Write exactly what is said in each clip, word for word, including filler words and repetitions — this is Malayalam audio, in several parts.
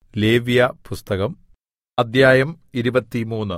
ലേവ്യപുസ്തകം അദ്ധ്യായം ഇരുപത്തിമൂന്ന്.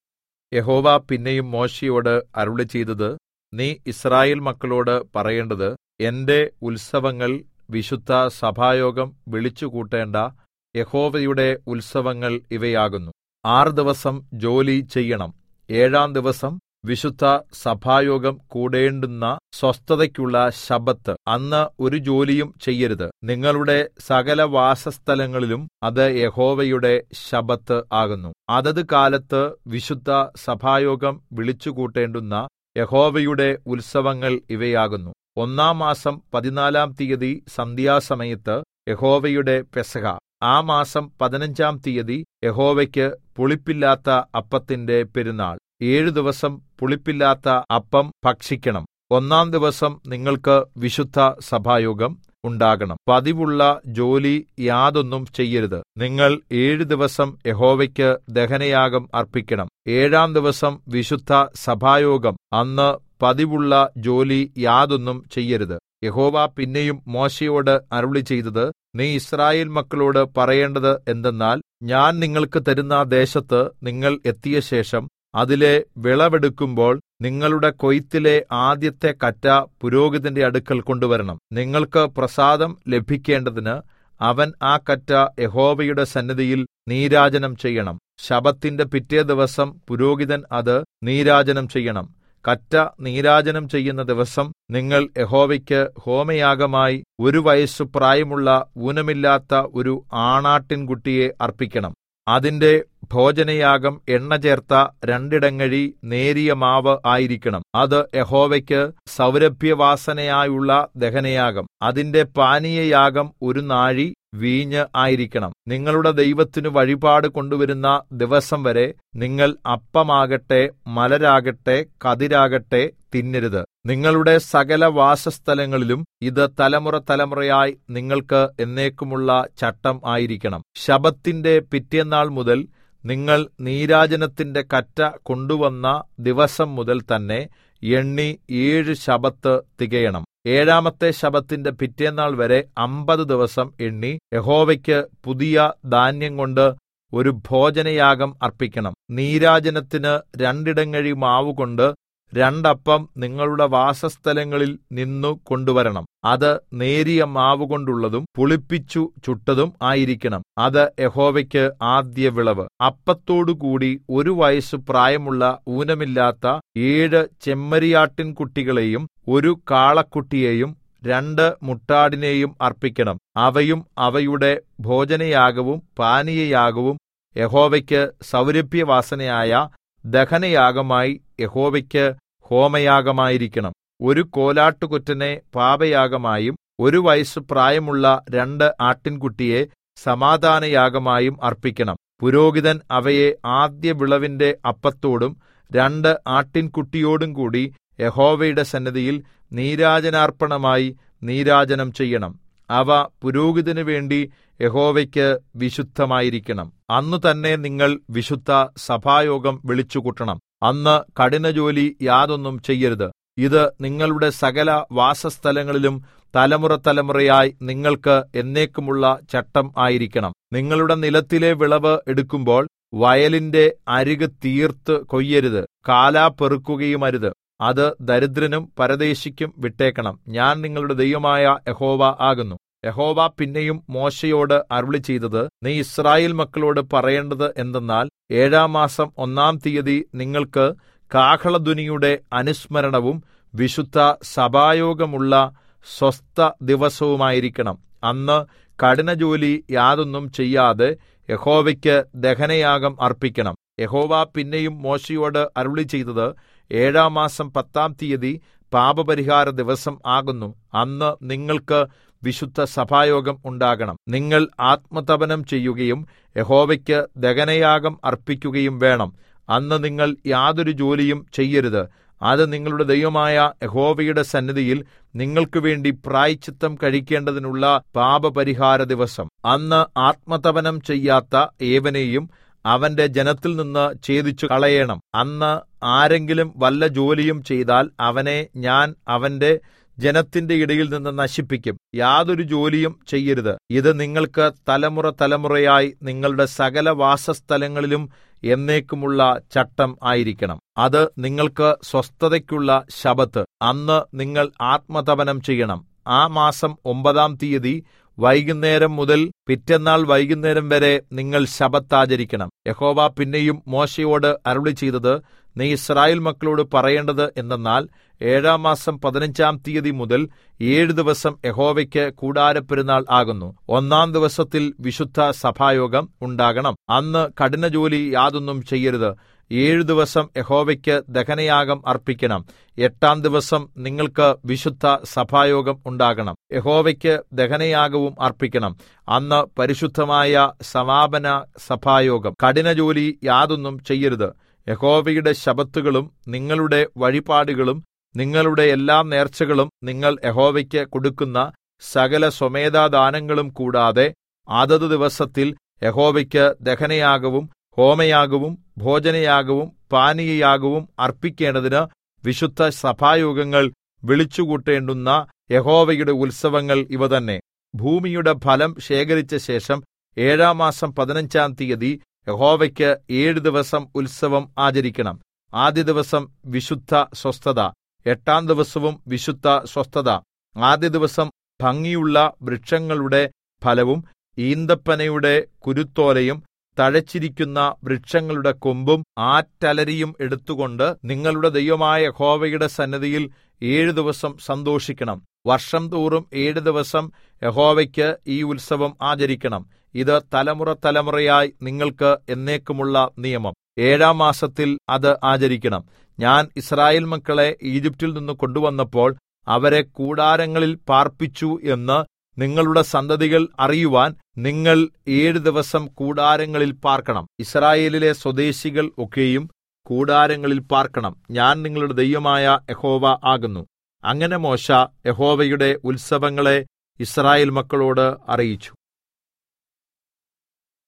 യഹോവ പിന്നെയും മോശെയോട് അരുളിച്ചെയ്തത്, നീ യിസ്രായേൽ മക്കളോട് പറയേണ്ടത്, എന്റെ ഉത്സവങ്ങൾ വിശുദ്ധ സഭായോഗം വിളിച്ചുകൂട്ടേണ്ട യഹോവയുടെ ഉത്സവങ്ങൾ ഇവയാകുന്നു. ആറ് ദിവസം ജോലി ചെയ്യണം. ഏഴാം ദിവസം വിശുദ്ധ സഭായോഗം കൂടേണ്ടുന്ന സ്വസ്ഥതയ്ക്കുള്ള ശബ്ബത്ത്. അന്ന് ഒരു ജോലിയും ചെയ്യരുത്. നിങ്ങളുടെ സകല വാസസ്ഥലങ്ങളിലും അത് യഹോവയുടെ ശബ്ബത്ത് ആകുന്നു. അതത് കാലത്ത് വിശുദ്ധ സഭായോഗം വിളിച്ചുകൂട്ടേണ്ടുന്ന യഹോവയുടെ ഉത്സവങ്ങൾ ഇവയാകുന്നു. ഒന്നാം മാസം പതിനാലാം തീയതി സന്ധ്യാസമയത്ത് യഹോവയുടെ പെസഹ. ആ മാസം പതിനഞ്ചാം തീയതി യഹോവയ്ക്ക് പുളിപ്പില്ലാത്ത അപ്പത്തിന്റെ പെരുന്നാൾ. ഏഴു ദിവസം പുളിപ്പില്ലാത്ത അപ്പം ഭക്ഷിക്കണം. ഒന്നാം ദിവസം നിങ്ങൾക്ക് വിശുദ്ധ സഭായോഗം ഉണ്ടാകണം. പതിവുള്ള ജോലി യാതൊന്നും ചെയ്യരുത്. നിങ്ങൾ ഏഴു ദിവസം യഹോവയ്ക്ക് ദഹനയാഗം അർപ്പിക്കണം. ഏഴാം ദിവസം വിശുദ്ധ സഭായോഗം. അന്ന് പതിവുള്ള ജോലി യാതൊന്നും ചെയ്യരുത്. യഹോവ പിന്നെയും മോശെയോട് അരുളിച്ചെയ്തത്, നീ യിസ്രായേൽ മക്കളോട് പറയേണ്ടത് എന്തെന്നാൽ, ഞാൻ നിങ്ങൾക്ക് തരുന്ന ദേശത്ത് നിങ്ങൾ എത്തിയ ശേഷം അതിലെ വിളവെടുക്കുമ്പോൾ നിങ്ങളുടെ കൊയ്ത്തിലെ ആദ്യത്തെ കറ്റ പുരോഹിതന്റെ അടുക്കൽ കൊണ്ടുവരണം. നിങ്ങൾക്ക് പ്രസാദം ലഭിക്കേണ്ടതിന് അവൻ ആ കറ്റ യഹോവയുടെ സന്നിധിയിൽ നീരാജനം ചെയ്യണം. ശബ്ബത്തിന്റെ പിറ്റേ ദിവസം പുരോഹിതൻ അത് നീരാജനം ചെയ്യണം. കറ്റ നീരാജനം ചെയ്യുന്ന ദിവസം നിങ്ങൾ യഹോവയ്ക്ക് ഹോമയാഗമായി ഒരു വയസ്സു പ്രായമുള്ള ഊനമില്ലാത്ത ഒരു ആണാട്ടിൻകുട്ടിയെ അർപ്പിക്കണം. അതിന്റെ ഭോജനയാഗം എണ്ണ ചേർത്ത രണ്ടിടങ്ങഴി നേരിയ മാവ് ആയിരിക്കണം. അത് യഹോവയ്ക്ക് സൗരഭ്യവാസനയായുള്ള ദഹനയാഗം. അതിന്റെ പാനീയയാഗം ഒരു നാഴി വീഞ്ഞ് ആയിരിക്കണം. നിങ്ങളുടെ ദൈവത്തിനു വഴിപാട് കൊണ്ടുവരുന്ന ദിവസം വരെ നിങ്ങൾ അപ്പമാകട്ടെ മലരാകട്ടെ കതിരാകട്ടെ തിന്നരുത്. നിങ്ങളുടെ സകല വാസസ്ഥലങ്ങളിലും ഇത് തലമുറ തലമുറയായി നിങ്ങൾക്ക് എന്നേക്കുമുള്ള ചട്ടം ആയിരിക്കണം. ശബ്ബത്തിന്റെ പിറ്റേന്നാൾ മുതൽ നിങ്ങൾ നീരാജനത്തിന്റെ കറ്റ കൊണ്ടുവന്ന ദിവസം മുതൽ തന്നെ എണ്ണി ഏഴ് ശബ്ബത്ത് തികയണം. ഏഴാമത്തെ ശബ്ബത്തിന്റെ പിറ്റേന്നാൾ വരെ അമ്പത് ദിവസം എണ്ണി യഹോവയ്ക്ക് പുതിയ ധാന്യം കൊണ്ട് ഒരു ഭോജനയാഗം അർപ്പിക്കണം. നീരാജനത്തിന് രണ്ടിടങ്ങഴി മാവുകൊണ്ട് രണ്ടപ്പം നിങ്ങളുടെ വാസസ്ഥലങ്ങളിൽ നിന്നു കൊണ്ടുവരണം. അത് നേരിയ മാവുകൊണ്ടുള്ളതും പുളിപ്പിച്ചു ചുട്ടതും ആയിരിക്കണം. അത് യഹോവയ്ക്ക് ആദ്യ വിളവ്. അപ്പത്തോടുകൂടി ഒരു വയസ്സു പ്രായമുള്ള ഊനമില്ലാത്ത ഏഴ് ചെമ്മരിയാട്ടിൻകുട്ടികളെയും ഒരു കാളക്കുട്ടിയെയും രണ്ട് മുട്ടാടിനെയും അർപ്പിക്കണം. അവയും അവയുടെ ഭോജനയാഗവും പാനീയയാഗവും യഹോവയ്ക്ക് സൗരഭ്യവാസനയായ ദഹനയാഗമായി യഹോവയ്ക്ക് ഹോമയാഗമായിരിക്കണം. ഒരു കോലാട്ടുകൊറ്റനെ പാപയാഗമായും ഒരു വയസ്സു പ്രായമുള്ള രണ്ട് ആട്ടിൻകുട്ടിയെ സമാധാനയാഗമായും അർപ്പിക്കണം. പുരോഹിതൻ അവയെ ആദ്യ വിളവിന്റെ അപ്പത്തോടും രണ്ട് ആട്ടിൻകുട്ടിയോടും കൂടി യഹോവയുടെ സന്നിധിയിൽ നീരാജനാർപ്പണമായി നീരാജനം ചെയ്യണം. അവ പുരോഹിതനു വേണ്ടി യഹോവയ്ക്ക് വിശുദ്ധമായിരിക്കണം. അന്നു തന്നെ നിങ്ങൾ വിശുദ്ധ സഭായോഗം വിളിച്ചുകൂട്ടണം. അന്ന് കഠിനജോലി യാതൊന്നും ചെയ്യരുത്. ഇത് നിങ്ങളുടെ സകല വാസസ്ഥലങ്ങളിലും തലമുറ തലമുറയായി നിങ്ങൾക്ക് എന്നേക്കുമുള്ള ചട്ടം ആയിരിക്കണം. നിങ്ങളുടെ നിലത്തിലെ വിളവ് എടുക്കുമ്പോൾ വയലിന്റെ അരികു തീർത്ത് കൊയ്യരുത്. കാലാ പെറുക്കുകയുമരുത്. അത് ദരിദ്രനും പരദേശിക്കും വിട്ടേക്കണം. ഞാൻ നിങ്ങളുടെ ദൈവമായ യഹോവ ആകുന്നു. യഹോവ പിന്നെയും മോശെയോട് അരുളിച്ചെയ്തത്, നീ യിസ്രായേൽ മക്കളോട് പറയേണ്ടത് എന്തെന്നാൽ, ഏഴാം മാസം ഒന്നാം തീയതി നിങ്ങൾക്ക് കാഹളധ്വനിയുടെ അനുസ്മരണവും വിശുദ്ധ സഭായോഗമുള്ള സ്വസ്ഥ ദിവസവുമായിരിക്കണം. അന്ന് കഠിനജോലി യാതൊന്നും ചെയ്യാതെ യഹോവയ്ക്ക് ദഹനയാഗം അർപ്പിക്കണം. യഹോവ പിന്നെയും മോശെയോട് അരുളിച്ചെയ്തത്, ഏഴാം മാസം പത്താം തീയതി പാപപരിഹാര ദിവസം ആകുന്നു. അന്ന് നിങ്ങൾക്ക് വിശുദ്ധ സഭായോഗം ഉണ്ടാകണം. നിങ്ങൾ ആത്മതപനം ചെയ്യുകയും യഹോവയ്ക്ക് ദഹനയാഗം അർപ്പിക്കുകയും വേണം. അന്ന് നിങ്ങൾ യാതൊരു ജോലിയും ചെയ്യരുത്. അത് നിങ്ങളുടെ ദൈവമായ യഹോവയുടെ സന്നിധിയിൽ നിങ്ങൾക്ക് വേണ്ടി പ്രായശ്ചിത്തം കഴിക്കേണ്ടതിനുള്ള പാപപരിഹാര ദിവസം. അന്ന് ആത്മതപനം ചെയ്യാത്ത ഏവനെയും അവന്റെ ജനത്തിൽ നിന്ന് ഛേദിച്ചു കളയണം. അന്ന് ആരെങ്കിലും വല്ല ജോലിയും ചെയ്താൽ അവനെ ഞാൻ അവന്റെ ജനത്തിന്റെ ഇടയിൽ നിന്ന് നശിപ്പിക്കും. യാതൊരു ജോലിയും ചെയ്യരുത്. ഇത് നിങ്ങൾക്ക് തലമുറ തലമുറയായി നിങ്ങളുടെ സകല വാസസ്ഥലങ്ങളിലും എന്നേക്കുമുള്ള ചട്ടം ആയിരിക്കണം. അത് നിങ്ങൾക്ക് സ്വസ്ഥതയ്ക്കുള്ള ശബ്ബത്ത്. അന്ന് നിങ്ങൾ ആത്മതപനം ചെയ്യണം. ആ മാസം ഒമ്പതാം തീയതി വൈകുന്നേരം മുതൽ പിറ്റെന്നാൾ വൈകുന്നേരം വരെ നിങ്ങൾ ശബ്ബത്ത് ആചരിക്കണം. യഹോവ പിന്നെയും മോശെയോട് അരുളിച്ചെയ്തത്, നീ യിസ്രായേൽ മക്കളോട് പറയേണ്ടത് എന്തെന്നാൽ, ഏഴാം മാസം പതിനഞ്ചാം തീയതി മുതൽ ഏഴു ദിവസം യഹോവയ്ക്ക് കൂടാരപ്പെരുന്നാൾ ആകുന്നു. ഒന്നാം ദിവസത്തിൽ വിശുദ്ധ സഭായോഗം ഉണ്ടാകണം. അന്ന് കഠിനജോലി യാതൊന്നും ചെയ്യരുത്. ഏഴു ദിവസം യഹോവയ്ക്ക് ദഹനയാഗം അർപ്പിക്കണം. എട്ടാം ദിവസം നിങ്ങൾക്ക് വിശുദ്ധ സഭായോഗം ഉണ്ടാകണം. യഹോവയ്ക്ക് ദഹനയാഗവും അർപ്പിക്കണം. അന്ന് പരിശുദ്ധമായ സമാപന സഭായോഗം. കഠിനജോലി യാതൊന്നും ചെയ്യരുത്. യഹോവയുടെ ശബ്ബത്തുകളും നിങ്ങളുടെ വഴിപാടുകളും നിങ്ങളുടെ എല്ലാ നേർച്ചകളും നിങ്ങൾ യഹോവയ്ക്ക് കൊടുക്കുന്ന സകല സ്വമേധാദാനങ്ങളും കൂടാതെ അതത് ദിവസത്തിൽ യഹോവയ്ക്ക് ദഹനയാഗവും ഹോമയാഗവും ഭോജനയാഗവും പാനീയയാഗവും അർപ്പിക്കേണ്ടതിന് വിശുദ്ധ സഭായോഗങ്ങൾ വിളിച്ചുകൂട്ടേണ്ടുന്ന യഹോവയുടെ ഉത്സവങ്ങൾ ഇവ തന്നെ. ഭൂമിയുടെ ഫലം ശേഖരിച്ച ശേഷം ഏഴാം മാസം പതിനഞ്ചാം തീയതി യഹോവയ്ക്ക് ഏഴു ദിവസം ഉത്സവം ആചരിക്കണം. ആദ്യ ദിവസം വിശുദ്ധ സ്വസ്ഥത, എട്ടാം ദിവസവും വിശുദ്ധ സ്വസ്ഥത. ആദ്യ ദിവസം ഭംഗിയുള്ള വൃക്ഷങ്ങളുടെ ഫലവും ഈന്തപ്പനയുടെ കുരുത്തോലയും തഴച്ചിരിക്കുന്ന വൃക്ഷങ്ങളുടെ കൊമ്പും ആറ്റലരിയും എടുത്തുകൊണ്ട് നിങ്ങളുടെ ദൈവമായ യഹോവയുടെ സന്നിധിയിൽ ഏഴു ദിവസം സന്തോഷിക്കണം. വർഷം തോറും ഏഴു ദിവസം യഹോവയ്ക്ക് ഈ ഉത്സവം ആചരിക്കണം. ഇത് തലമുറ തലമുറയായി നിങ്ങൾക്ക് എന്നേക്കുമുള്ള നിയമം. ഏഴാം മാസത്തിൽ അത് ആചരിക്കണം. ഞാൻ യിസ്രായേൽ മക്കളെ ഈജിപ്റ്റിൽ നിന്ന് കൊണ്ടുവന്നപ്പോൾ അവരെ കൂടാരങ്ങളിൽ പാർപ്പിച്ചു എന്ന് നിങ്ങളുടെ സന്തതികൾ അറിയുവാൻ നിങ്ങൾ ഏഴു ദിവസം കൂടാരങ്ങളിൽ പാർക്കണം. യിസ്രായേലിലെ സ്വദേശികൾ ഒക്കെയും കൂടാരങ്ങളിൽ പാർക്കണം. ഞാൻ നിങ്ങളുടെ ദൈവമായ യഹോവ ആകുന്നു. അങ്ങനെ മോശെ യഹോവയുടെ ഉത്സവങ്ങളെ യിസ്രായേൽ മക്കളോട് അറിയിച്ചു.